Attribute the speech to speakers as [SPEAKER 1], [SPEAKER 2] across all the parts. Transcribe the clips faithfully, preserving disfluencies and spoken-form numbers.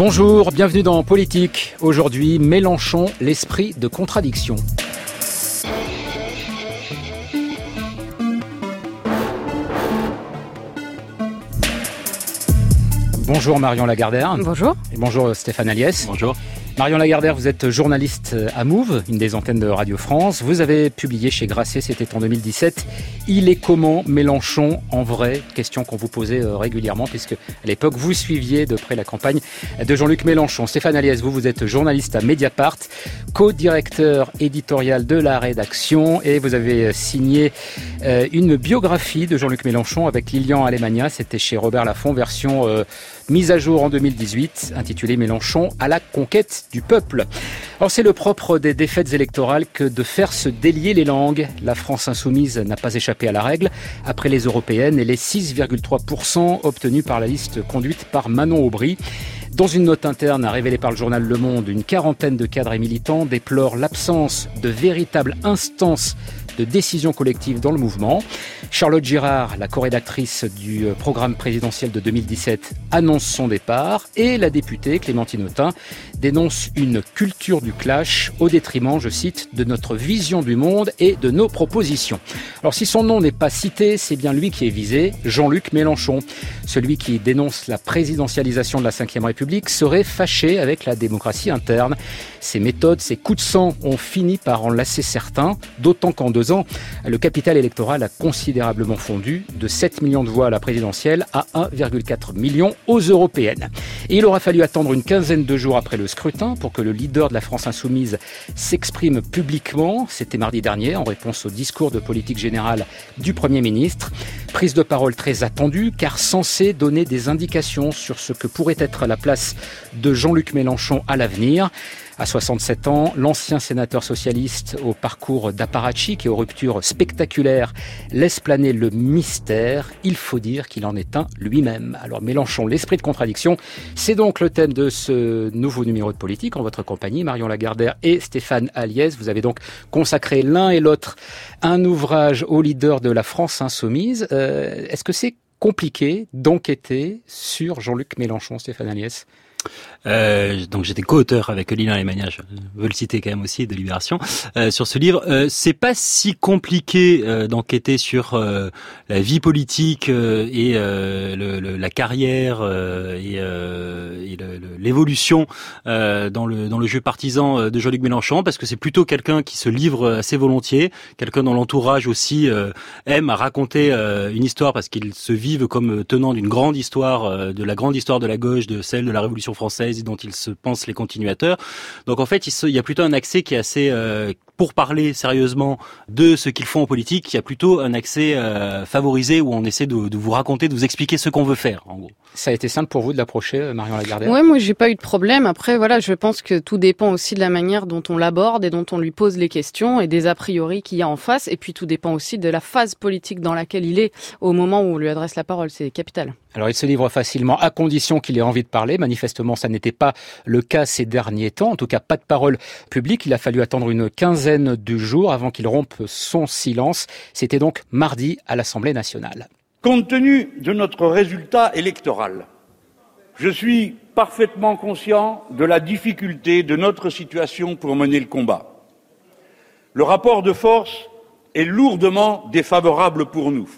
[SPEAKER 1] Bonjour, bienvenue dans Politique. Aujourd'hui, Mélenchon, l'esprit de contradiction. Bonjour Marion Lagardère.
[SPEAKER 2] Bonjour.
[SPEAKER 1] Et bonjour Stéphane Aliès.
[SPEAKER 3] Bonjour.
[SPEAKER 1] Marion Lagardère, vous êtes journaliste à Move, une des antennes de Radio France. Vous avez publié chez Grasset, c'était en deux mille dix-sept, « Il est comment Mélenchon en vrai ?» Question qu'on vous posait régulièrement, puisque à l'époque, vous suiviez de près la campagne de Jean-Luc Mélenchon. Stéphane Aliès, vous, vous êtes journaliste à Mediapart, co-directeur éditorial de la rédaction, et vous avez signé une biographie de Jean-Luc Mélenchon avec Lilian Alemania. C'était chez Robert Laffont, version euh, mise à jour en deux mille dix-huit, intitulée « Mélenchon à la conquête du peuple ». Alors c'est le propre des défaites électorales que de faire se délier les langues. La France insoumise n'a pas échappé à la règle après les européennes et les six virgule trois pour cent obtenus par la liste conduite par Manon Aubry. Dans une note interne révélée par le journal Le Monde, une quarantaine de cadres et militants déplorent l'absence de véritables instances de décision collective dans le mouvement. Charlotte Girard, la co-rédactrice du programme présidentiel de deux mille dix-sept, annonce son départ et la députée Clémentine Autain dénonce une culture du clash au détriment, je cite, de notre vision du monde et de nos propositions. Alors si son nom n'est pas cité, c'est bien lui qui est visé, Jean-Luc Mélenchon. Celui qui dénonce la présidentialisation de la cinquième République serait fâché avec la démocratie interne. Ses méthodes, ses coups de sang ont fini par en lasser certains, d'autant qu'en deux ans, le capital électoral a considérablement fondu de sept millions de voix à la présidentielle à un virgule quatre million aux européennes. Et il aura fallu attendre une quinzaine de jours après le scrutin pour que le leader de la France insoumise s'exprime publiquement. C'était mardi dernier, en réponse au discours de politique générale du Premier ministre. Prise de parole très attendue, car censée donner des indications sur ce que pourrait être la place de Jean-Luc Mélenchon à l'avenir. À soixante-sept ans, l'ancien sénateur socialiste au parcours d'apparatchik et aux ruptures spectaculaires laisse planer le mystère. Il faut dire qu'il en est un lui-même. Alors Mélenchon, l'esprit de contradiction, c'est donc le thème de ce nouveau numéro de Politique en votre compagnie, Marion Lagardère et Stéphane Aliès. Vous avez donc consacré l'un et l'autre un ouvrage au leader de la France insoumise. Euh, est-ce que c'est compliqué d'enquêter sur Jean-Luc Mélenchon, Stéphane Aliès ?
[SPEAKER 3] Euh, donc j'étais co-auteur avec Lilian Alemania, je veux le citer quand même aussi, de Libération, euh, sur ce livre. Euh, c'est pas si compliqué euh, d'enquêter sur euh, la vie politique euh, et euh, le, le, la carrière euh, et, euh, et le, le, l'évolution euh, dans le dans le jeu partisan de Jean-Luc Mélenchon, parce que c'est plutôt quelqu'un qui se livre assez volontiers, quelqu'un dont l'entourage aussi euh, aime à raconter euh, une histoire, parce qu'ils se vivent comme tenant d'une grande histoire, euh, de la grande histoire de la gauche, de celle de la Révolution française, dont ils se pensent les continuateurs. Donc en fait, il, se, il y a plutôt un accès qui est assez, euh, pour parler sérieusement de ce qu'ils font en politique, il y a plutôt un accès euh, favorisé où on essaie de, de vous raconter, de vous expliquer ce qu'on veut faire, en gros.
[SPEAKER 1] Ça a été simple pour vous de l'approcher, Marion Lagardère ?
[SPEAKER 2] Ouais, moi j'ai pas eu de problème. Après, voilà, je pense que tout dépend aussi de la manière dont on l'aborde et dont on lui pose les questions et des a priori qu'il y a en face. Et puis tout dépend aussi de la phase politique dans laquelle il est au moment où on lui adresse la parole. C'est capital.
[SPEAKER 1] Alors il se livre facilement à condition qu'il ait envie de parler. Manifestement, ça n'était pas le cas ces derniers temps. En tout cas, pas de parole publique. Il a fallu attendre une quinzaine de jours avant qu'il rompe son silence. C'était donc mardi à l'Assemblée nationale.
[SPEAKER 4] Compte tenu de notre résultat électoral, je suis parfaitement conscient de la difficulté de notre situation pour mener le combat. Le rapport de force est lourdement défavorable pour nous.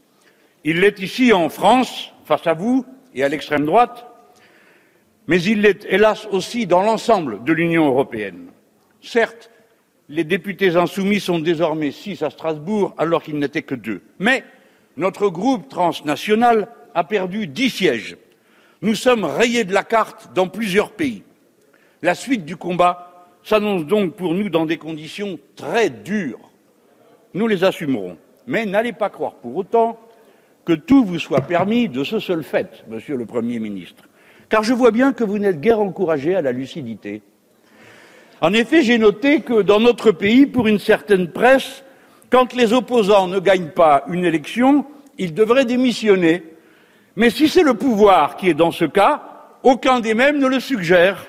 [SPEAKER 4] Il l'est ici en France, face à vous et à l'extrême droite, mais il l'est hélas aussi dans l'ensemble de l'Union européenne. Certes, les députés insoumis sont désormais six à Strasbourg alors qu'ils n'étaient que deux. Mais notre groupe transnational a perdu dix sièges. Nous sommes rayés de la carte dans plusieurs pays. La suite du combat s'annonce donc pour nous dans des conditions très dures. Nous les assumerons. Mais n'allez pas croire pour autant que tout vous soit permis de ce seul fait, Monsieur le Premier ministre. Car je vois bien que vous n'êtes guère encouragé à la lucidité. En effet, j'ai noté que dans notre pays, pour une certaine presse, quand les opposants ne gagnent pas une élection, ils devraient démissionner. Mais si c'est le pouvoir qui est dans ce cas, aucun des mêmes ne le suggère.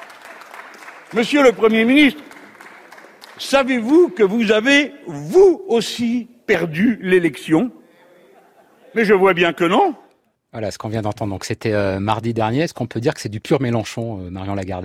[SPEAKER 4] Monsieur le Premier ministre, savez-vous que vous avez, vous aussi, perdu l'élection ? Mais je vois bien que non.
[SPEAKER 1] Voilà, ce qu'on vient d'entendre. Donc c'était euh, mardi dernier. Est-ce qu'on peut dire que c'est du pur Mélenchon, euh, Marion Lagardère ?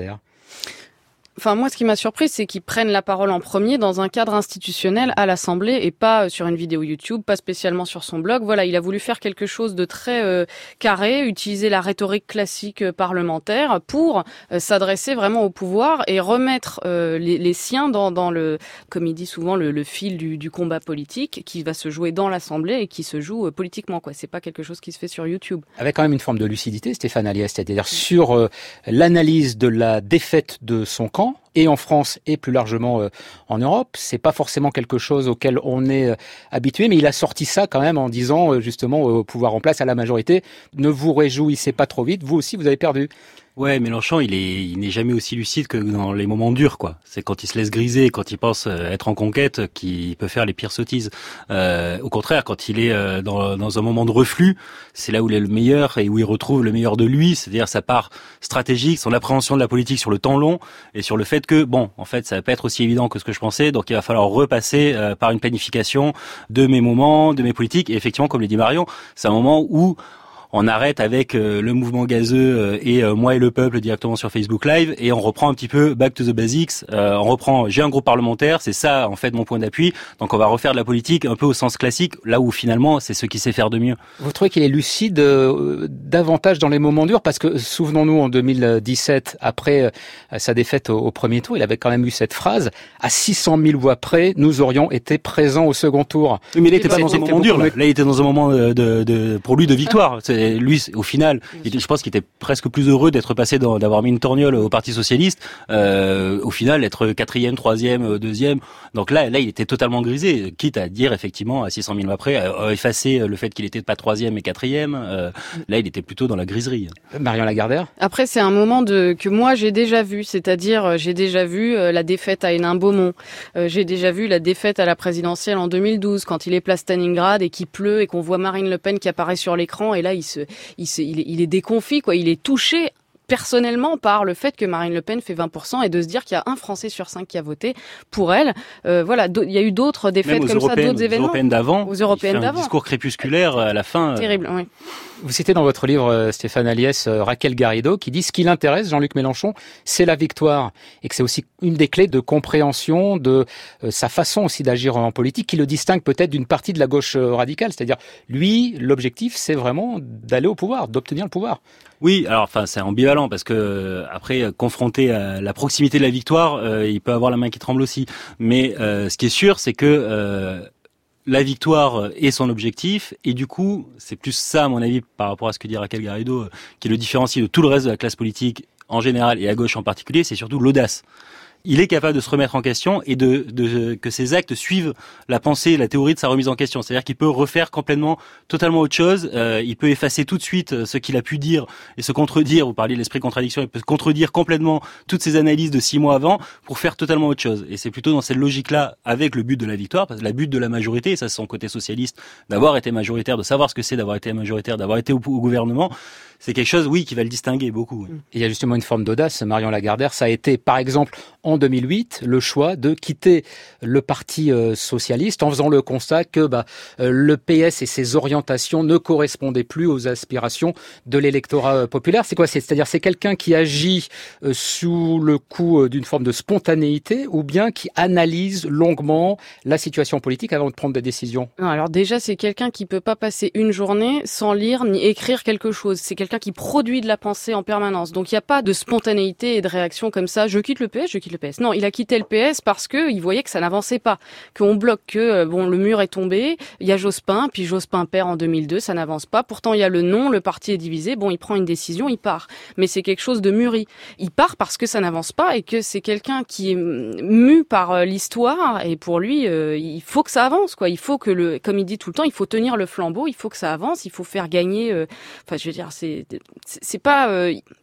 [SPEAKER 2] Enfin, moi, ce qui m'a surpris, c'est qu'ils prennent la parole en premier dans un cadre institutionnel à l'Assemblée et pas sur une vidéo YouTube, pas spécialement sur son blog. Voilà, il a voulu faire quelque chose de très euh, carré, utiliser la rhétorique classique euh, parlementaire pour euh, s'adresser vraiment au pouvoir et remettre euh, les, les siens dans, dans le, comme il dit souvent, le, le fil du, du combat politique qui va se jouer dans l'Assemblée et qui se joue euh, politiquement, quoi. C'est pas quelque chose qui se fait sur YouTube.
[SPEAKER 1] Avec quand même une forme de lucidité, Stéphane Aliès, c'est-à-dire sur euh, l'analyse de la défaite de son camp, et en France et plus largement euh, en Europe. C'est pas forcément quelque chose auquel on est euh, habitué, mais il a sorti ça quand même en disant euh, justement au pouvoir en place, à la majorité, ne vous réjouissez pas trop vite, vous aussi vous avez perdu.
[SPEAKER 3] Ouais, Mélenchon, il est, il n'est jamais aussi lucide que dans les moments durs, quoi. C'est quand il se laisse griser, quand il pense être en conquête, qu'il peut faire les pires sottises. Euh, au contraire, quand il est dans, dans un moment de reflux, c'est là où il est le meilleur et où il retrouve le meilleur de lui, c'est-à-dire sa part stratégique, son appréhension de la politique sur le temps long et sur le fait que, bon, en fait, ça va pas être aussi évident que ce que je pensais, donc il va falloir repasser euh, par une planification de mes moments, de mes politiques. Et effectivement, comme l'a dit Marion, c'est un moment où on arrête avec euh, le mouvement gazeux euh, et euh, moi et le peuple directement sur Facebook Live et on reprend un petit peu back to the basics. Euh, on reprend, j'ai un groupe parlementaire, c'est ça en fait mon point d'appui. Donc on va refaire de la politique un peu au sens classique, là où finalement c'est ce qui sait faire de mieux.
[SPEAKER 1] Vous trouvez qu'il est lucide euh, davantage dans les moments durs ? Parce que souvenons-nous en deux mille dix-sept, après euh, sa défaite au, au premier tour, il avait quand même eu cette phrase « À six cent mille voix près, nous aurions été présents au second tour ».
[SPEAKER 3] Oui, mais il n'était pas dans un moment dur. Là. là, il était dans un moment de, de, de pour lui de victoire. C'est lui, au final, il, je pense qu'il était presque plus heureux d'être passé dans, d'avoir mis une torgnole au Parti Socialiste. Euh, au final, être quatrième, troisième, deuxième. Donc là, là, il était totalement grisé. Quitte à dire effectivement à six cent mille après, à effacer le fait qu'il était pas troisième et quatrième. Euh, là, il était plutôt dans la griserie.
[SPEAKER 1] Marion Lagardère.
[SPEAKER 2] Après, c'est un moment de que moi j'ai déjà vu, c'est-à-dire j'ai déjà vu euh, la défaite à Hénin-Beaumont. Euh, j'ai déjà vu la défaite à la présidentielle en deux mille douze, quand il est place Stalingrad et qu'il pleut et qu'on voit Marine Le Pen qui apparaît sur l'écran et là il se, il se, il est, il est déconfit, quoi. Il est touché personnellement par le fait que Marine Le Pen fait vingt pour cent et de se dire qu'il y a un Français sur cinq qui a voté pour elle. Euh, voilà, il y a eu d'autres défaites comme ça, d'autres événements.
[SPEAKER 3] Aux européennes d'avant,
[SPEAKER 2] aux européennes d'avant.
[SPEAKER 3] Un discours crépusculaire à la fin.
[SPEAKER 2] Terrible, oui.
[SPEAKER 1] Vous citez dans votre livre, Stéphane Aliès, Raquel Garrido, qui dit « Ce qui l'intéresse, Jean-Luc Mélenchon, c'est la victoire ». Et que c'est aussi une des clés de compréhension de euh, sa façon aussi d'agir en politique, qui le distingue peut-être d'une partie de la gauche radicale. C'est-à-dire, lui, l'objectif, c'est vraiment d'aller au pouvoir, d'obtenir le pouvoir.
[SPEAKER 3] Oui, alors enfin c'est ambivalent parce que après confronté à la proximité de la victoire, euh, il peut avoir la main qui tremble aussi. Mais euh, ce qui est sûr, c'est que euh, la victoire est son objectif et du coup, c'est plus ça à mon avis par rapport à ce que dit Raquel Garrido euh, qui le différencie de tout le reste de la classe politique en général et à gauche en particulier, c'est surtout l'audace. Il est capable de se remettre en question et de, de que ses actes suivent la pensée, la théorie de sa remise en question. C'est-à-dire qu'il peut refaire complètement, totalement autre chose. Euh, il peut effacer tout de suite ce qu'il a pu dire et se contredire. Vous parliez de l'esprit contradiction. Il peut contredire complètement toutes ses analyses de six mois avant pour faire totalement autre chose. Et c'est plutôt dans cette logique-là, avec le but de la victoire, parce que la but de la majorité, et ça c'est son côté socialiste, d'avoir été majoritaire, de savoir ce que c'est d'avoir été majoritaire, d'avoir été au, au gouvernement. C'est quelque chose, oui, qui va le distinguer beaucoup.
[SPEAKER 1] Il y a justement une forme d'audace, Marion Lagardère. Ça a été, par exemple, en deux mille huit, le choix de quitter le Parti euh, socialiste en faisant le constat que bah, euh, le P S et ses orientations ne correspondaient plus aux aspirations de l'électorat euh, populaire. C'est quoi ? c'est, C'est-à-dire, c'est quelqu'un qui agit euh, sous le coup euh, d'une forme de spontanéité ou bien qui analyse longuement la situation politique avant de prendre des décisions ?
[SPEAKER 2] Non, alors déjà, c'est quelqu'un qui peut pas passer une journée sans lire ni écrire quelque chose. C'est quelqu'un qui produit de la pensée en permanence. Donc il n'y a pas de spontanéité et de réaction comme ça. Je quitte le P S, je quitte le P S. Non, il a quitté le P S parce que il voyait que ça n'avançait pas, qu'on bloque, que bon le mur est tombé. Il y a Jospin, puis Jospin perd en deux mille deux, ça n'avance pas. Pourtant il y a le non, le parti est divisé. Bon, il prend une décision, il part. Mais c'est quelque chose de mûri. Il part parce que ça n'avance pas et que c'est quelqu'un qui est mu par l'histoire et pour lui, euh, il faut que ça avance, quoi. Il faut que le, comme il dit tout le temps, il faut tenir le flambeau, il faut que ça avance, il faut faire gagner. Euh, enfin, je veux dire, c'est c'est pas, euh,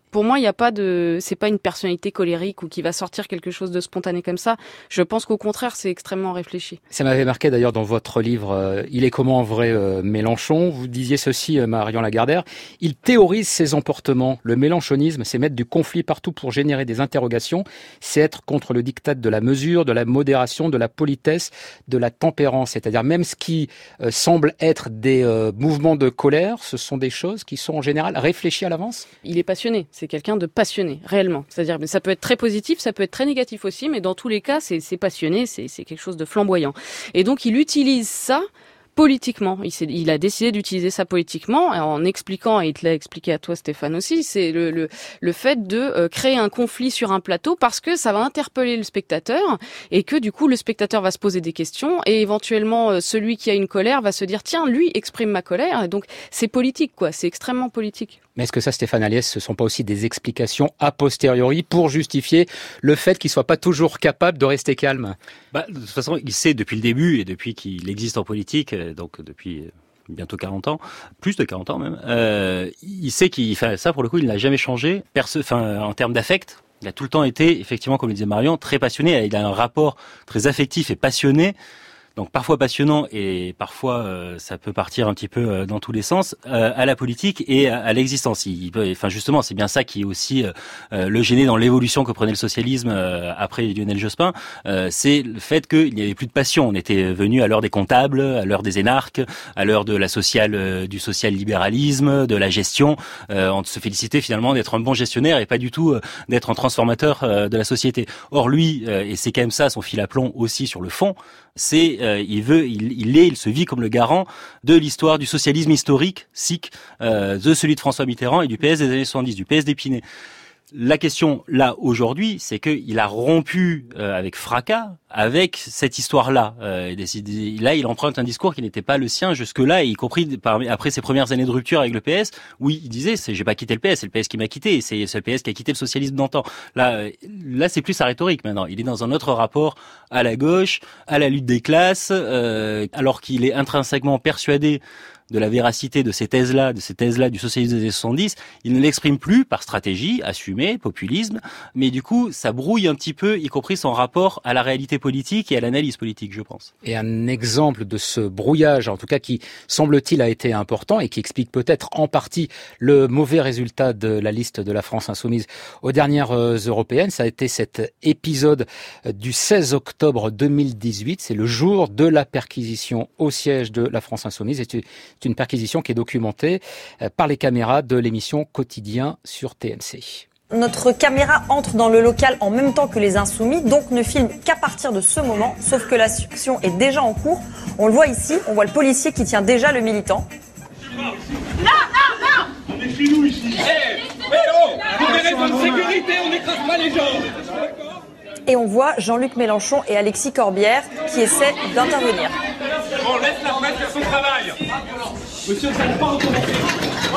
[SPEAKER 2] Pour moi, il n'y a pas de, c'est pas une personnalité colérique ou qui va sortir quelque chose de spontané comme ça. Je pense qu'au contraire, c'est extrêmement réfléchi.
[SPEAKER 1] Ça m'avait marqué d'ailleurs dans votre livre euh, Il est comment en vrai euh, Mélenchon. Vous disiez ceci, euh, Marion Lagardère. Il théorise ses emportements. Le mélenchonisme, c'est mettre du conflit partout pour générer des interrogations. C'est être contre le diktat de la mesure, de la modération, de la politesse, de la tempérance. C'est-à-dire même ce qui euh, semble être des euh, mouvements de colère, ce sont des choses qui sont en général réfléchies à l'avance.
[SPEAKER 2] Il est passionné. C'est quelqu'un de passionné, réellement. C'est-à-dire, mais ça peut être très positif, ça peut être très négatif aussi, mais dans tous les cas, c'est, c'est passionné, c'est, c'est quelque chose de flamboyant. Et donc, il utilise ça politiquement. Il, s'est, il a décidé d'utiliser ça politiquement en expliquant, et il te l'a expliqué à toi, Stéphane aussi, c'est le, le, le fait de euh, créer un conflit sur un plateau parce que ça va interpeller le spectateur et que du coup, le spectateur va se poser des questions et éventuellement, euh, celui qui a une colère va se dire, tiens, lui exprime ma colère. Et donc, c'est politique, quoi. C'est extrêmement politique.
[SPEAKER 1] Mais est-ce que ça, Stéphane Aliès, ce ne sont pas aussi des explications a posteriori pour justifier le fait qu'il ne soit pas toujours capable de rester calme ?
[SPEAKER 3] Bah, de toute façon, il sait depuis le début et depuis qu'il existe en politique, donc depuis bientôt quarante ans, plus de quarante ans même, euh, il sait qu'il fait ça, pour le coup, il n'a jamais changé. Perce, enfin, en termes d'affect, il a tout le temps été, effectivement, comme le disait Marion, très passionné. Il a un rapport très affectif et passionné. Donc parfois passionnant et parfois euh, ça peut partir un petit peu euh, dans tous les sens euh, à la politique et à, à l'existence. Il, enfin justement, c'est bien ça qui est aussi euh, le gêné dans l'évolution que prenait le socialisme euh, après Lionel Jospin. Euh, c'est le fait qu'il n'y avait plus de passion. On était venu à l'heure des comptables, à l'heure des énarques, à l'heure de la sociale, euh, du social-libéralisme, de la gestion. Euh, on se félicitait finalement d'être un bon gestionnaire et pas du tout euh, d'être un transformateur euh, de la société. Or lui, euh, et c'est quand même ça son fil à plomb aussi sur le fond, c'est euh, il veut, il, il est, il se vit comme le garant de l'histoire du socialisme historique, S I C, euh, de celui de François Mitterrand et du P S des années soixante-dix, du P S d'Épinay. La question, là, aujourd'hui, c'est qu'il a rompu euh, avec fracas avec cette histoire-là. Euh, là, il emprunte un discours qui n'était pas le sien jusque-là, y compris par, après ses premières années de rupture avec le P S, où il disait, c'est, j'ai pas quitté le P S, c'est le P S qui m'a quitté, c'est, c'est le P S qui a quitté le socialisme d'antan. Là, euh, là, c'est plus sa rhétorique maintenant. Il est dans un autre rapport à la gauche, à la lutte des classes, euh, alors qu'il est intrinsèquement persuadé de la véracité de ces thèses-là, de ces thèses-là du socialisme des années soixante-dix, il ne l'exprime plus par stratégie, assumée, populisme, mais du coup, ça brouille un petit peu, y compris son rapport à la réalité politique et à l'analyse politique, je pense.
[SPEAKER 1] Et un exemple de ce brouillage, en tout cas qui, semble-t-il, a été important et qui explique peut-être en partie le mauvais résultat de la liste de la France insoumise aux dernières européennes, ça a été cet épisode du seize octobre deux mille dix-huit, c'est le jour de la perquisition au siège de la France insoumise. Et C'est une perquisition qui est documentée par les caméras de l'émission Quotidien sur T M C.
[SPEAKER 5] Notre caméra entre dans le local en même temps que les insoumis, donc ne filme qu'à partir de ce moment, sauf que l'action est déjà en cours. On le voit ici, on voit le policier qui tient déjà le militant.
[SPEAKER 6] Non, non, non! On est chez nous ici. Hé, hey, oh! Pour des raisons de sécurité, on n'écrase pas les gens.
[SPEAKER 5] Et on voit Jean-Luc Mélenchon et Alexis Corbière qui essaient d'intervenir.
[SPEAKER 6] On laisse la presse faire son travail. Monsieur, ça ne pas recommencer. Oh,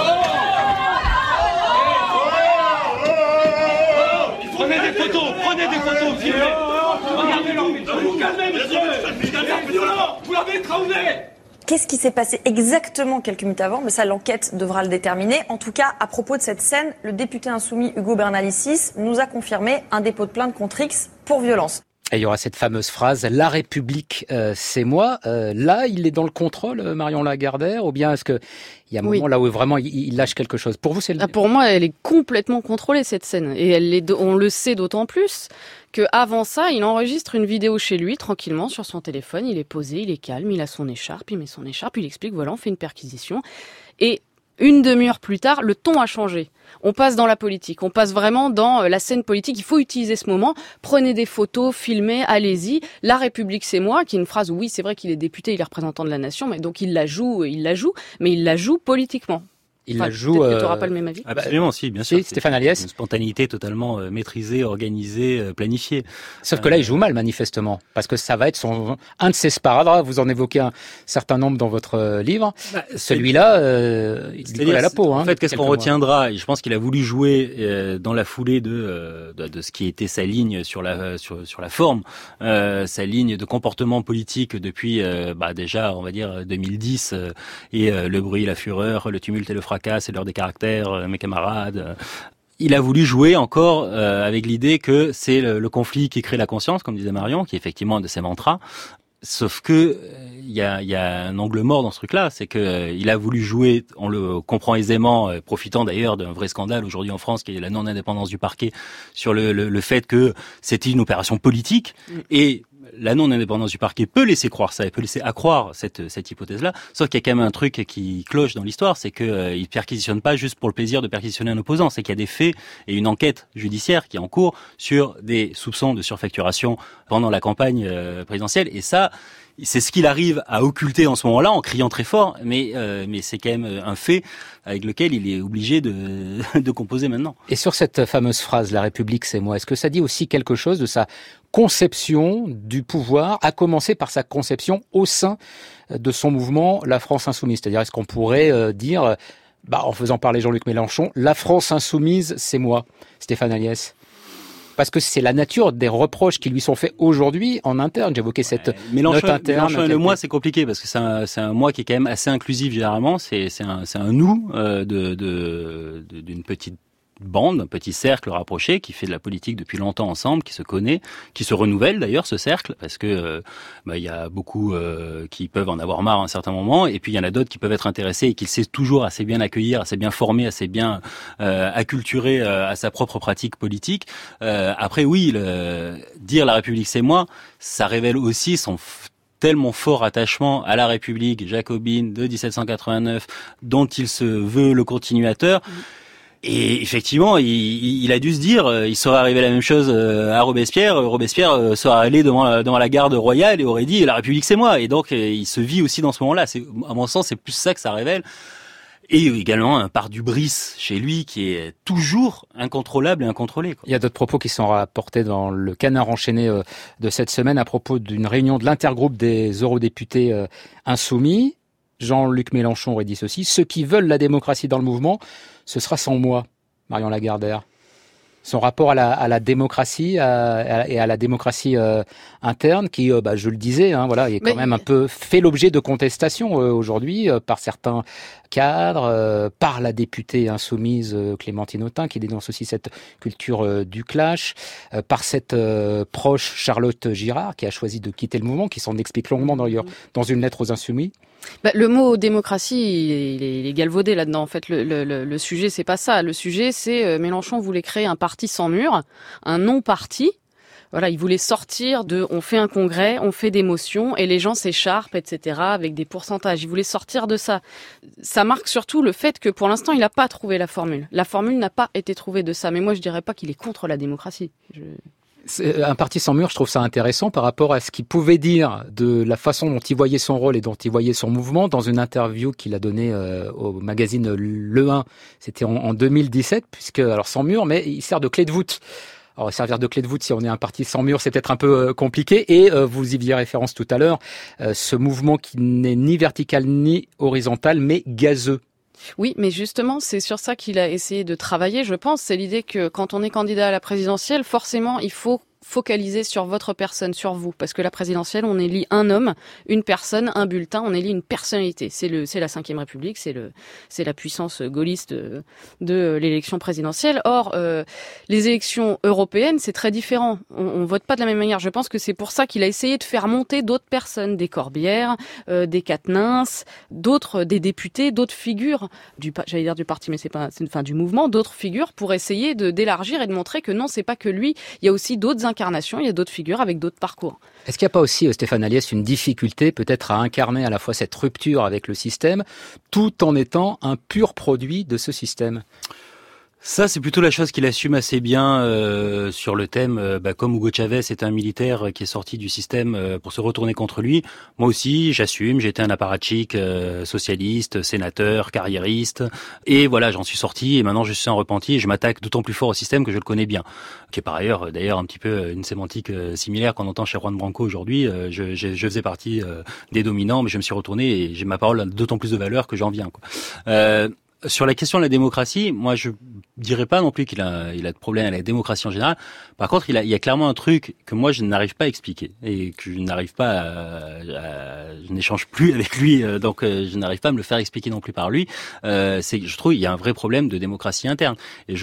[SPEAKER 6] prenez des photos, prenez des photos, filmez. Regardez leur méthode. Vous calmez, monsieur. C'est un violent. Vous l'avez écrasé.
[SPEAKER 5] Qu'est-ce qui s'est passé exactement quelques minutes avant? Mais ça, l'enquête devra le déterminer. En tout cas, à propos de cette scène, le député insoumis Hugo Bernalicis nous a confirmé un dépôt de plainte contre X pour violence.
[SPEAKER 1] Et il y aura cette fameuse phrase « La République, euh, c'est moi euh, ». Là, il est dans le contrôle, Marion Lagardère, ou bien est-ce qu'il y a un moment oui. là où vraiment il, il lâche quelque chose? Pour vous, c'est le...
[SPEAKER 2] ah, Pour moi, elle est complètement contrôlée, cette scène. Et elle est, on le sait d'autant plus qu'avant ça, il enregistre une vidéo chez lui, tranquillement, sur son téléphone. Il est posé, il est calme, il a son écharpe, il met son écharpe, il explique, voilà, on fait une perquisition. Et une demi-heure plus tard, le ton a changé. On passe dans la politique, on passe vraiment dans la scène politique. Il faut utiliser ce moment. Prenez des photos, filmez, allez-y. La République, c'est moi, qui est une phrase où oui, c'est vrai qu'il est député, il est représentant de la nation, mais donc il la joue, il la joue, mais il la joue politiquement.
[SPEAKER 1] Il
[SPEAKER 2] enfin,
[SPEAKER 1] la joue.
[SPEAKER 2] Peut-être que tu n'auras pas le même avis.
[SPEAKER 3] Absolument, si, bien sûr.
[SPEAKER 1] Si, Stéphane Aliès.
[SPEAKER 3] Une spontanéité totalement euh, maîtrisée, organisée, euh, planifiée.
[SPEAKER 1] Sauf que là, il joue mal, manifestement, parce que ça va être son un de ses sparadraps. Vous en évoquez un certain nombre dans votre euh, livre. Bah, Celui-là, euh, il lui colle à la peau.
[SPEAKER 3] En
[SPEAKER 1] hein,
[SPEAKER 3] fait, qu'est-ce qu'on retiendra? Et je pense qu'il a voulu jouer euh, dans la foulée de, euh, de de ce qui était sa ligne sur la sur sur la forme, euh, sa ligne de comportement politique depuis euh, bah déjà, on va dire deux mille dix euh, et euh, le bruit, la fureur, le tumulte et le fracas, c'est l'heure des caractères, mes camarades. il a voulu jouer encore euh, avec l'idée que c'est le, le conflit qui crée la conscience, comme disait Marion, qui est effectivement un de ses mantras. Sauf que il y a, y a un angle mort dans ce truc-là, c'est que euh, il a voulu jouer, on le comprend aisément, euh, profitant d'ailleurs d'un vrai scandale aujourd'hui en France, qui est la non-indépendance du parquet, sur le, le, le fait que c'était une opération politique, mmh. et la non-indépendance du parquet peut laisser croire ça, et peut laisser accroire cette, cette hypothèse-là. Sauf qu'il y a quand même un truc qui cloche dans l'histoire, c'est qu'il euh, ne perquisitionne pas juste pour le plaisir de perquisitionner un opposant. C'est qu'il y a des faits et une enquête judiciaire qui est en cours sur des soupçons de surfacturation pendant la campagne euh, présidentielle. Et ça, c'est ce qu'il arrive à occulter en ce moment-là en criant très fort, mais euh, mais c'est quand même un fait avec lequel il est obligé de de composer maintenant.
[SPEAKER 1] Et sur cette fameuse phrase, la République c'est moi, est-ce que ça dit aussi quelque chose de sa conception du pouvoir, à commencer par sa conception au sein de son mouvement La France Insoumise? C'est-à-dire, est-ce qu'on pourrait euh, dire, bah, en faisant parler Jean-Luc Mélenchon, la France Insoumise c'est moi, Stéphane Aliès? Parce que c'est la nature des reproches qui lui sont faits aujourd'hui en interne. J'évoquais cette ouais,
[SPEAKER 3] Mélenchon,
[SPEAKER 1] note interne.
[SPEAKER 3] Mélenchon et le moi, c'est compliqué parce que c'est un, c'est un moi qui est quand même assez inclusif généralement. C'est, c'est un, c'est un nous euh, de, de, de, d'une petite bande, un petit cercle rapproché qui fait de la politique depuis longtemps ensemble, qui se connaît, qui se renouvelle d'ailleurs ce cercle, parce que euh, bah, y a beaucoup euh, qui peuvent en avoir marre à un certain moment, et puis il y en a d'autres qui peuvent être intéressés et qui sait toujours assez bien accueillir, assez bien former, assez bien euh, acculturer euh, à sa propre pratique politique. Euh, après oui, le, dire la République c'est moi, ça révèle aussi son tellement fort attachement à la République jacobine de dix-sept cent quatre-vingt-neuf, dont il se veut le continuateur. Mmh. Et effectivement, il, il a dû se dire, il serait arrivé la même chose à Robespierre. Robespierre serait allé devant la, devant la garde royale et aurait dit « La République, c'est moi ». Et donc, il se vit aussi dans ce moment-là. C'est, à mon sens, c'est plus ça que ça révèle. Et également un part d'hubris chez lui qui est toujours incontrôlable et incontrôlé, quoi.
[SPEAKER 1] Il y a d'autres propos qui sont rapportés dans le Canard enchaîné de cette semaine à propos d'une réunion de l'intergroupe des eurodéputés insoumis. Jean-Luc Mélenchon aurait dit ceci: ceux qui veulent la démocratie dans le mouvement, ce sera sans moi, Marion Lagardère. Son rapport à la, à la démocratie à, à, et à la démocratie euh, interne, qui, euh, bah, je le disais, hein, voilà, est quand Mais... même un peu fait l'objet de contestations euh, aujourd'hui euh, par certains cadres, euh, par la députée insoumise euh, Clémentine Autain, qui dénonce aussi cette culture euh, du clash, euh, par cette euh, proche Charlotte Girard, qui a choisi de quitter le mouvement, qui s'en explique longuement d'ailleurs dans une lettre aux Insoumis.
[SPEAKER 2] Bah, le mot démocratie, il est, il est, il est galvaudé là-dedans. En fait, le, le, le sujet, c'est pas ça. Le sujet, c'est euh, Mélenchon voulait créer un parti sans mur, un non-parti. Voilà, il voulait sortir de, on fait un congrès, on fait des motions et les gens s'écharpent, et cetera, avec des pourcentages. Il voulait sortir de ça. Ça marque surtout le fait que pour l'instant, il n'a pas trouvé la formule. La formule n'a pas été trouvée de ça. Mais moi, je dirais pas qu'il est contre la démocratie. Je...
[SPEAKER 1] C'est un parti sans mur, je trouve ça intéressant par rapport à ce qu'il pouvait dire de la façon dont il voyait son rôle et dont il voyait son mouvement dans une interview qu'il a donnée euh, au magazine Le un. C'était en, en deux mille dix-sept, puisque, alors sans mur, mais il sert de clé de voûte. Alors, servir de clé de voûte, si on est un parti sans mur, c'est peut-être un peu euh, compliqué. Et euh, vous y faisiez référence tout à l'heure, euh, ce mouvement qui n'est ni vertical ni horizontal, mais gazeux.
[SPEAKER 2] Oui, mais justement, c'est sur ça qu'il a essayé de travailler, je pense. C'est l'idée que quand on est candidat à la présidentielle, forcément, il faut focaliser sur votre personne, sur vous. Parce que la présidentielle, on élit un homme, une personne, un bulletin, on élit une personnalité. C'est le, c'est la cinquième République, c'est le, c'est la puissance gaulliste de, de l'élection présidentielle. Or, euh, les élections européennes, c'est très différent. On, on vote pas de la même manière. Je pense que c'est pour ça qu'il a essayé de faire monter d'autres personnes, des Corbière, euh, des Quatennens, d'autres, des députés, d'autres figures du, j'allais dire du parti, mais c'est pas, c'est, enfin, du mouvement, d'autres figures pour essayer de, d'élargir et de montrer que non, c'est pas que lui. Il y a aussi d'autres incarnation, il y a d'autres figures avec d'autres parcours.
[SPEAKER 1] Est-ce qu'il n'y a pas aussi, Stéphane Aliès, une difficulté peut-être à incarner à la fois cette rupture avec le système, tout en étant un pur produit de ce système ?
[SPEAKER 3] Ça, c'est plutôt la chose qu'il assume assez bien euh, sur le thème, euh, bah, comme Hugo Chavez est un militaire qui est sorti du système euh, pour se retourner contre lui. Moi aussi, j'assume, j'étais un apparatchik euh, socialiste, sénateur, carriériste, et voilà, j'en suis sorti, et maintenant je suis un repenti, et je m'attaque d'autant plus fort au système que je le connais bien, qui est par ailleurs, d'ailleurs, un petit peu une sémantique euh, similaire qu'on entend chez Juan Branco aujourd'hui. Euh, je, je, je faisais partie euh, des dominants, mais je me suis retourné, et j'ai ma parole d'autant plus de valeur que j'en viens, quoi. Euh, Sur la question de la démocratie, moi je dirais pas non plus qu'il a, il a de problème à la démocratie en général. Par contre, il a, il y a clairement un truc que moi je n'arrive pas à expliquer et que je n'arrive pas à, à je n'échange plus avec lui, donc je n'arrive pas à me le faire expliquer non plus par lui. Euh, c'est que je trouve il y a un vrai problème de démocratie interne. Et je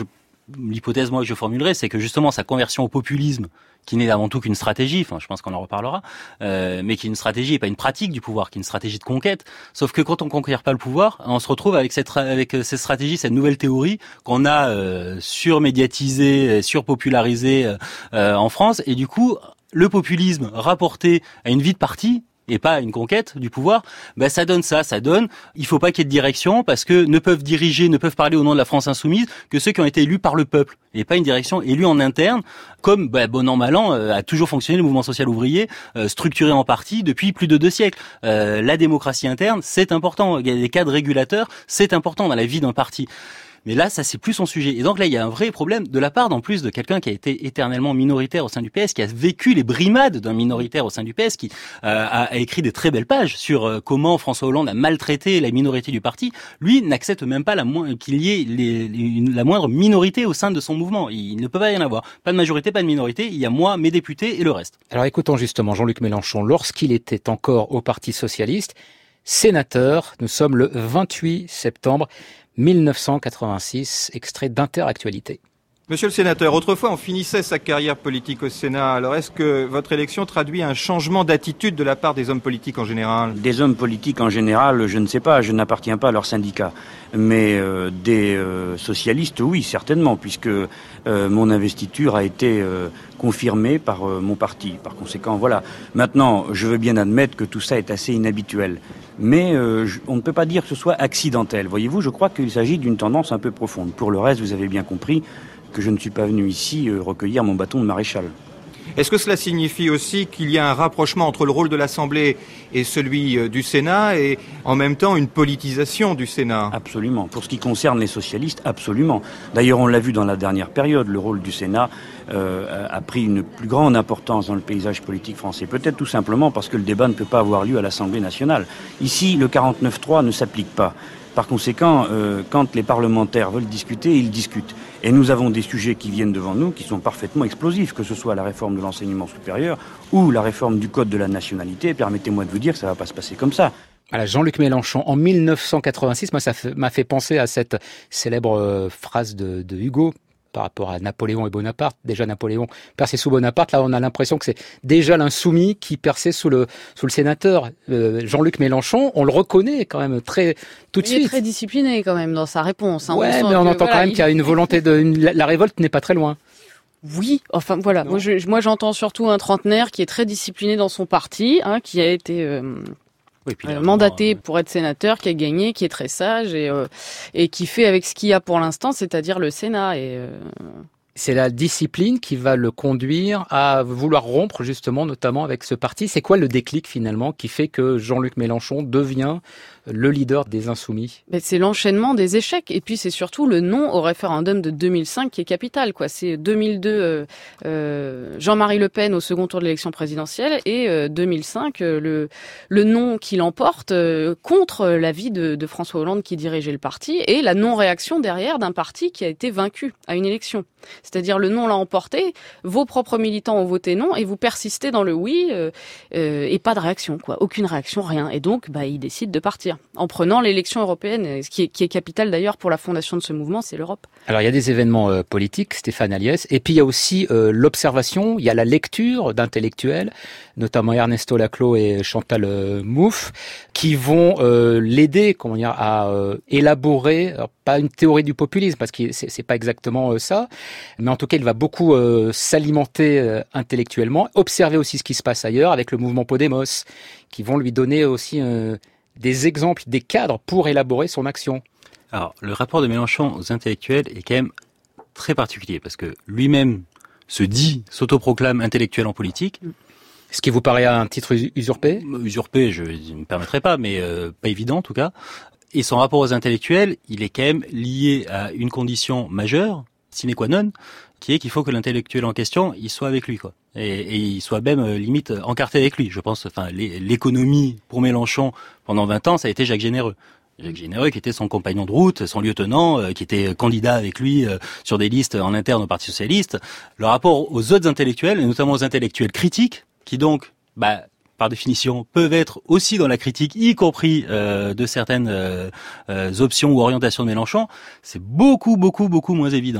[SPEAKER 3] l'hypothèse moi que je formulerais, c'est que justement sa conversion au populisme, qui n'est avant tout qu'une stratégie, enfin je pense qu'on en reparlera, euh, mais qui est une stratégie et pas une pratique du pouvoir, qui est une stratégie de conquête. Sauf que quand on conquiert pas le pouvoir, on se retrouve avec cette avec cette stratégie, cette nouvelle théorie qu'on a euh, surmédiatisée, surpopularisée euh, en France, et du coup le populisme rapporté à une vie de parti et pas à une conquête du pouvoir, ben ça donne ça, ça donne, il faut pas qu'il y ait de direction, parce que ne peuvent diriger, ne peuvent parler au nom de la France insoumise que ceux qui ont été élus par le peuple, et pas une direction élue en interne, comme ben, bon an mal an euh, a toujours fonctionné le mouvement social ouvrier, euh, structuré en partie depuis plus de deux siècles. Euh, la démocratie interne, c'est important, il y a des cadres régulateurs, c'est important dans la vie d'un parti. Mais là, ça, c'est plus son sujet. Et donc là, il y a un vrai problème de la part, en plus, de quelqu'un qui a été éternellement minoritaire au sein du P S, qui a vécu les brimades d'un minoritaire au sein du P S, qui euh, a, a écrit des très belles pages sur euh, comment François Hollande a maltraité la minorité du parti. Lui n'accepte même pas la mo- qu'il y ait les, une, la moindre minorité au sein de son mouvement. Il ne peut pas y en avoir. Pas de majorité, pas de minorité. Il y a moi, mes députés et le reste.
[SPEAKER 1] Alors écoutons justement Jean-Luc Mélenchon, lorsqu'il était encore au Parti socialiste, sénateur, nous sommes le vingt-huit septembre mille neuf cent quatre-vingt-six, extrait d'Interactualité.
[SPEAKER 7] Monsieur le sénateur, autrefois on finissait sa carrière politique au Sénat. Alors est-ce que votre élection traduit un changement d'attitude de la part des hommes politiques en général ?
[SPEAKER 8] Des hommes politiques en général, je ne sais pas, je n'appartiens pas à leur syndicat. Mais euh, des euh, socialistes, oui, certainement, puisque euh, mon investiture a été euh, confirmée par euh, mon parti. Par conséquent, voilà. Maintenant, je veux bien admettre que tout ça est assez inhabituel. Mais euh, je, on ne peut pas dire que ce soit accidentel. Voyez-vous, je crois qu'il s'agit d'une tendance un peu profonde. Pour le reste, vous avez bien compris que je ne suis pas venu ici euh, recueillir mon bâton de maréchal.
[SPEAKER 7] Est-ce que cela signifie aussi qu'il y a un rapprochement entre le rôle de l'Assemblée et celui euh, du Sénat, et en même temps une politisation du Sénat ?
[SPEAKER 8] Absolument. Pour ce qui concerne les socialistes, absolument. D'ailleurs, on l'a vu dans la dernière période, le rôle du Sénat euh, a pris une plus grande importance dans le paysage politique français. Peut-être tout simplement parce que le débat ne peut pas avoir lieu à l'Assemblée nationale. Ici, le quarante-neuf trois ne s'applique pas. Par conséquent, euh, quand les parlementaires veulent discuter, ils discutent. Et nous avons des sujets qui viennent devant nous qui sont parfaitement explosifs, que ce soit la réforme de l'enseignement supérieur ou la réforme du code de la nationalité. Permettez-moi de vous dire que ça ne va pas se passer comme ça.
[SPEAKER 1] Voilà, Jean-Luc Mélenchon, en mille neuf cent quatre-vingt-six, moi ça m'a fait penser à cette célèbre euh, phrase de, de Hugo par rapport à Napoléon et Bonaparte. Déjà Napoléon perçait sous Bonaparte, là on a l'impression que c'est déjà l'insoumis qui perçait sous le sous le sénateur. Euh, Jean-Luc Mélenchon, on le reconnaît quand même très tout de
[SPEAKER 2] il
[SPEAKER 1] suite.
[SPEAKER 2] Il est très discipliné quand même dans sa réponse. Hein.
[SPEAKER 1] Ouais,
[SPEAKER 2] on
[SPEAKER 1] mais on
[SPEAKER 2] que,
[SPEAKER 1] entend
[SPEAKER 2] voilà,
[SPEAKER 1] quand même
[SPEAKER 2] il...
[SPEAKER 1] qu'il y a une volonté de une, la, la révolte n'est pas très loin.
[SPEAKER 2] Oui, enfin voilà. Moi, je, moi, j'entends surtout un trentenaire qui est très discipliné dans son parti, hein, qui a été euh, oui, puis, euh, mandaté vraiment, pour être sénateur, qui a gagné, qui est très sage et euh, et qui fait avec ce qu'il y a pour l'instant, c'est-à-dire le Sénat. Et euh...
[SPEAKER 1] c'est la discipline qui va le conduire à vouloir rompre justement, notamment avec ce parti. C'est quoi le déclic finalement qui fait que Jean-Luc Mélenchon devient le leader des Insoumis?
[SPEAKER 2] Mais c'est l'enchaînement des échecs, et puis c'est surtout le non au référendum de deux mille cinq qui est capital, quoi. C'est deux mille deux euh, euh, Jean-Marie Le Pen au second tour de l'élection présidentielle, et euh, deux mille cinq euh, le le non qui l'emporte euh, contre l'avis de, de François Hollande qui dirigeait le parti, et la non-réaction derrière d'un parti qui a été vaincu à une élection. C'est-à-dire le non l'a emporté, vos propres militants ont voté non, et vous persistez dans le oui, euh, euh, et pas de réaction, quoi. Aucune réaction, rien. Et donc, bah, il décide de partir en prenant l'élection européenne, ce qui est, qui est capital d'ailleurs pour la fondation de ce mouvement, c'est l'Europe.
[SPEAKER 1] Alors il y a des événements euh, politiques, Stéphane Aliès, et puis il y a aussi euh, l'observation, il y a la lecture d'intellectuels, notamment Ernesto Laclos et Chantal euh, Mouffe, qui vont euh, l'aider, comment dire, à euh, élaborer, alors, pas une théorie du populisme, parce que c'est, c'est pas exactement euh, ça, mais en tout cas il va beaucoup euh, s'alimenter euh, intellectuellement, observer aussi ce qui se passe ailleurs avec le mouvement Podemos, qui vont lui donner aussi euh, des exemples, des cadres pour élaborer son action.
[SPEAKER 3] Alors, le rapport de Mélenchon aux intellectuels est quand même très particulier, parce que lui-même se dit, s'autoproclame intellectuel en politique.
[SPEAKER 1] Ce qui vous paraît un titre usurpé ?
[SPEAKER 3] Usurpé, je ne me permettrai pas, mais euh, pas évident en tout cas. Et son rapport aux intellectuels, il est quand même lié à une condition majeure, sine qua non, qui est qu'il faut que l'intellectuel en question, il soit avec lui, quoi. Et, et il soit même, euh, limite, encarté avec lui. Je pense, enfin, l'économie pour Mélenchon, pendant vingt ans, ça a été Jacques Généreux. Jacques Généreux, qui était son compagnon de route, son lieutenant, euh, qui était candidat avec lui euh, sur des listes en interne au Parti Socialiste. Le rapport aux autres intellectuels, et notamment aux intellectuels critiques, qui donc, bah, par définition, peuvent être aussi dans la critique, y compris euh, de certaines euh, euh, options ou orientations de Mélenchon, c'est beaucoup, beaucoup, beaucoup moins évident.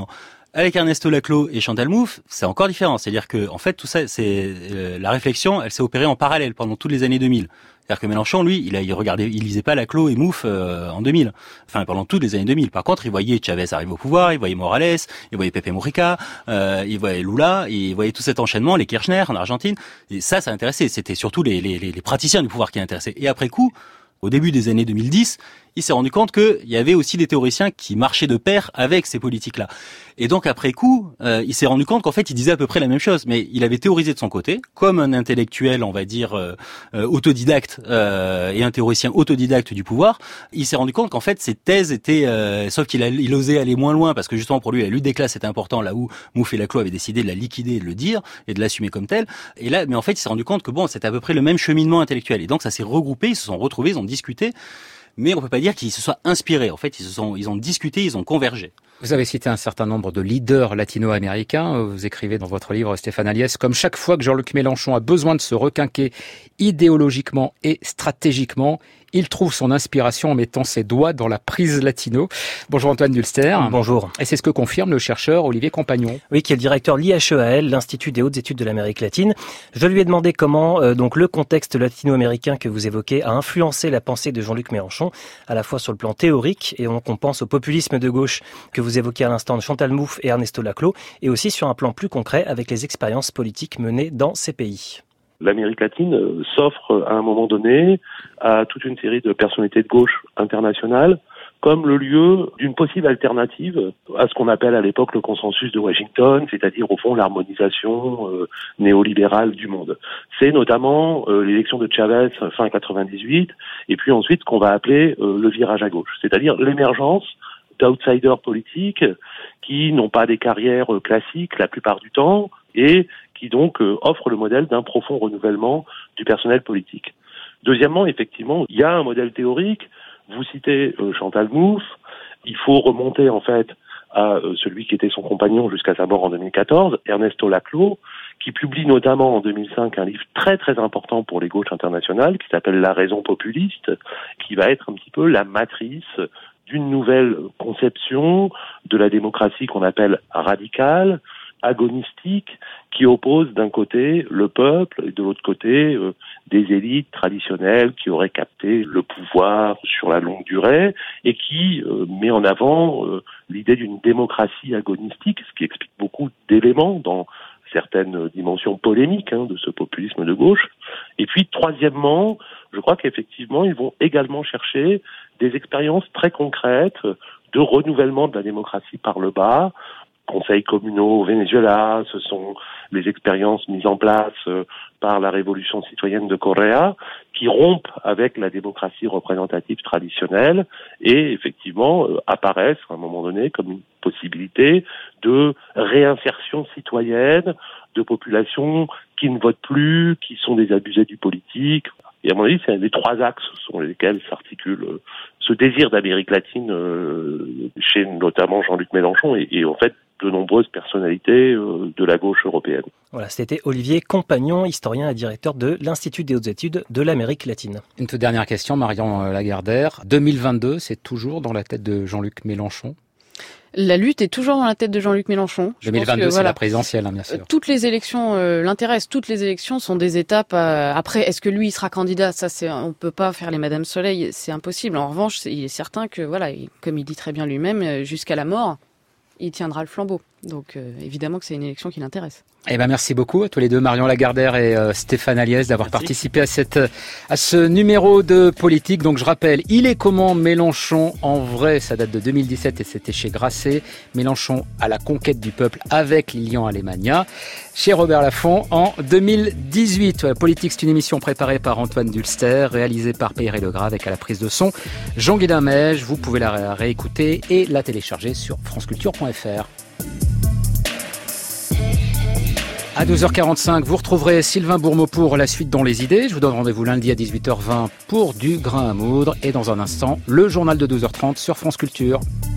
[SPEAKER 3] Avec Ernesto Laclos et Chantal Mouffe, c'est encore différent. C'est-à-dire que, en fait, tout ça, c'est euh, la réflexion, elle s'est opérée en parallèle pendant toutes les années deux mille. C'est-à-dire que Mélenchon, lui, il, a, il regardait, il lisait pas Laclos et Mouffe euh, en deux mille. Enfin, pendant toutes les années deux mille. Par contre, il voyait Chavez arriver au pouvoir, il voyait Morales, il voyait Pepe Mujica, euh, il voyait Lula, il voyait tout cet enchaînement, les Kirchner en Argentine. Et ça, ça intéressait. C'était surtout les, les, les praticiens du pouvoir qui intéressaient. Et après coup, au début des années deux mille dix, il s'est rendu compte qu'il y avait aussi des théoriciens qui marchaient de pair avec ces politiques-là. Et donc, après coup, euh, il s'est rendu compte qu'en fait, il disait à peu près la même chose, mais il avait théorisé de son côté, comme un intellectuel, on va dire, euh, euh, autodidacte euh, et un théoricien autodidacte du pouvoir. Il s'est rendu compte qu'en fait, ses thèses étaient... Euh, sauf qu'il a, il osait aller moins loin, parce que justement, pour lui, la lutte des classes était important, là où Mouffe et Laclos avaient décidé de la liquider, de le dire, et de l'assumer comme tel. Et là, mais en fait, il s'est rendu compte que bon, c'était à peu près le même cheminement intellectuel. Et donc, ça s'est regroupé, ils se sont retrouvés, ils ont discuté, mais on peut pas dire qu'ils se soient inspirés. En fait, ils se sont, ils ont discuté, ils ont convergé.
[SPEAKER 1] Vous avez cité un certain nombre de leaders latino-américains. Vous écrivez dans votre livre, Stéphane Aliès, comme chaque fois que Jean-Luc Mélenchon a besoin de se requinquer idéologiquement et stratégiquement, il trouve son inspiration en mettant ses doigts dans la prise latino. Bonjour Antoine Dulster.
[SPEAKER 9] Bonjour.
[SPEAKER 1] Et c'est ce que confirme le chercheur Olivier Compagnon.
[SPEAKER 9] Oui, qui est le directeur de l'I H E A L, l'Institut des hautes études de l'Amérique latine. Je lui ai demandé comment euh, donc le contexte latino-américain que vous évoquez a influencé la pensée de Jean-Luc Mélenchon, à la fois sur le plan théorique, et on pense au populisme de gauche que vous évoquez à l'instant de Chantal Mouffe et Ernesto Laclos, et aussi sur un plan plus concret avec les expériences politiques menées dans ces pays.
[SPEAKER 10] L'Amérique latine s'offre à un moment donné à toute une série de personnalités de gauche internationales comme le lieu d'une possible alternative à ce qu'on appelle à l'époque le consensus de Washington, c'est-à-dire au fond l'harmonisation euh, néolibérale du monde. C'est notamment euh, l'élection de Chavez fin quatre-vingt-dix-huit et puis ensuite ce qu'on va appeler euh, le virage à gauche, c'est-à-dire l'émergence d'outsiders politiques qui n'ont pas des carrières classiques la plupart du temps et qui donc euh, offrent le modèle d'un profond renouvellement du personnel politique. Deuxièmement, effectivement, il y a un modèle théorique. Vous citez euh, Chantal Mouffe. Il faut remonter en fait à euh, celui qui était son compagnon jusqu'à sa mort en deux mille quatorze, Ernesto Laclos, qui publie notamment en deux mille cinq un livre très très important pour les gauches internationales qui s'appelle La raison populiste, qui va être un petit peu la matrice d'une nouvelle conception de la démocratie qu'on appelle radicale, agonistique, qui oppose d'un côté le peuple et de l'autre côté euh, des élites traditionnelles qui auraient capté le pouvoir sur la longue durée et qui euh, met en avant euh, l'idée d'une démocratie agonistique, ce qui explique beaucoup d'éléments dans certaines dimensions polémiques hein, de ce populisme de gauche. Et puis, troisièmement, je crois qu'effectivement, ils vont également chercher des expériences très concrètes de renouvellement de la démocratie par le bas, conseils communaux au Venezuela, ce sont les expériences mises en place euh, par la révolution citoyenne de Correa, qui rompent avec la démocratie représentative traditionnelle et effectivement euh, apparaissent à un moment donné comme une possibilité de réinsertion citoyenne de populations qui ne votent plus, qui sont désabusées du politique. Et à mon avis, c'est les trois axes sur lesquels s'articule euh, ce désir d'Amérique latine euh, chez notamment Jean-Luc Mélenchon et, et en fait de nombreuses personnalités euh, de la gauche européenne.
[SPEAKER 9] Voilà, c'était Olivier Compagnon, historien et directeur de l'Institut des hautes études de l'Amérique latine.
[SPEAKER 1] Une toute dernière question, Marion Lagardère. deux mille vingt-deux, c'est toujours dans la tête de Jean-Luc Mélenchon?
[SPEAKER 2] La lutte est toujours dans la tête de Jean-Luc Mélenchon.
[SPEAKER 1] deux mille vingt-deux, que, c'est voilà, la présidentielle, hein, bien sûr.
[SPEAKER 2] Toutes les élections euh, l'intéressent. Toutes les élections sont des étapes. Euh, après, est-ce que lui il sera candidat? Ça, c'est, on peut pas faire les Madame Soleil, c'est impossible. En revanche, c'est, il est certain que, voilà, il, comme il dit très bien lui-même, jusqu'à la mort, il tiendra le flambeau. Donc, euh, évidemment que c'est une élection qui l'intéresse.
[SPEAKER 1] Eh ben, merci beaucoup à tous les deux, Marion Lagardère et euh, Stéphane Aliès, d'avoir merci. participé à cette, à ce numéro de Politique. Donc, je rappelle, il est comment Mélenchon? En vrai, ça date de deux mille dix-sept et c'était chez Grasset. Mélenchon à la conquête du peuple avec Lilian Alemagna. Chez Robert Laffont en deux mille dix-huit. Politique, c'est une émission préparée par Antoine Dulster, réalisée par Pierre Legrave avec à la prise de son Jean-Guy Mège. Vous pouvez la réécouter et la télécharger sur franceculture point f r. À douze heures quarante-cinq, vous retrouverez Sylvain Bourmeau pour la suite dans les idées. Je vous donne rendez-vous lundi à dix-huit heures vingt pour du grain à moudre. Et dans un instant, le journal de douze heures trente sur France Culture.